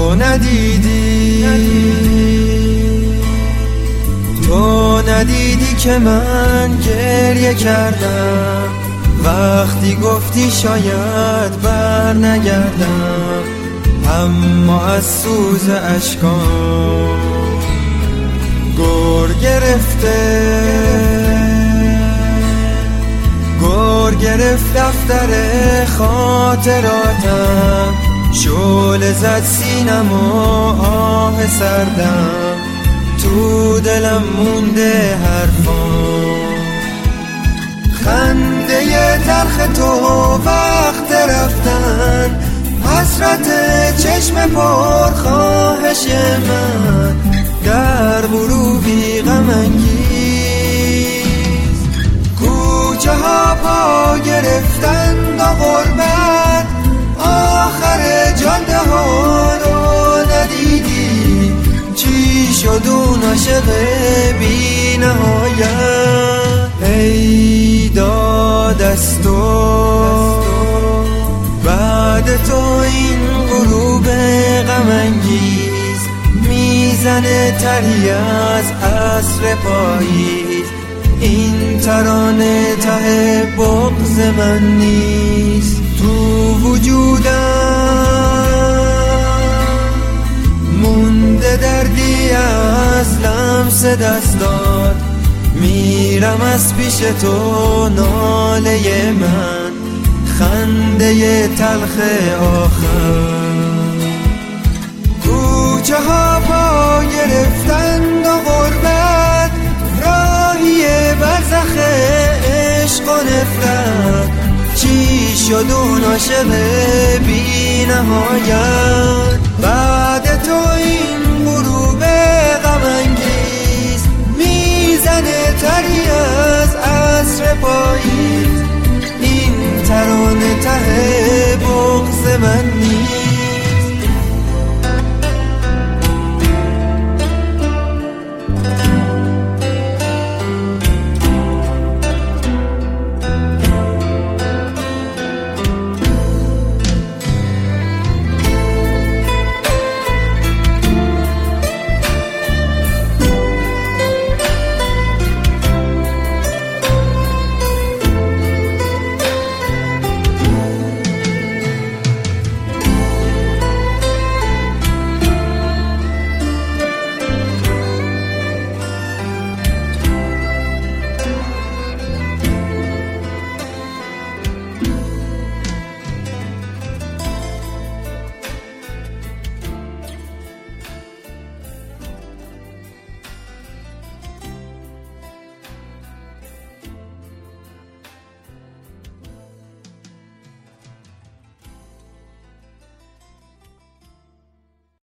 ندیدی که من گریه کردم وقتی گفتی شاید بر نگردم، اما از سوز اشکام گر گرفت دفتر خاطراتم، شعله زد سینم و آه سردم، تو دلم مونده حرفام. خنده تلخ تو وقت رفتن، حسرت چشم پر خواهش من، در غروبی غم انگیز کوچه ها پا گرفتند و غربت آخر جاده ها رو ندیدی، چی شد اون عاشق بی نهایت؟ ای داد از تو بعد تو این غروب غم انگیز میزنه تری از عصر پاییز، این ترانه ته بغض من نیست، تو وجودم مونده دردی از لمس دستات، میرم از پیش تو ناله من، خنده تلخ آخر. کوچه ها پا گرفتند و غربت راهی برزخ عشق و نفرت، چی شد اون عاشق بی نهایت؟ بعد تو این غروب غم انگیز میزنه تری از عصر پاییز، این ترانه ته بغض من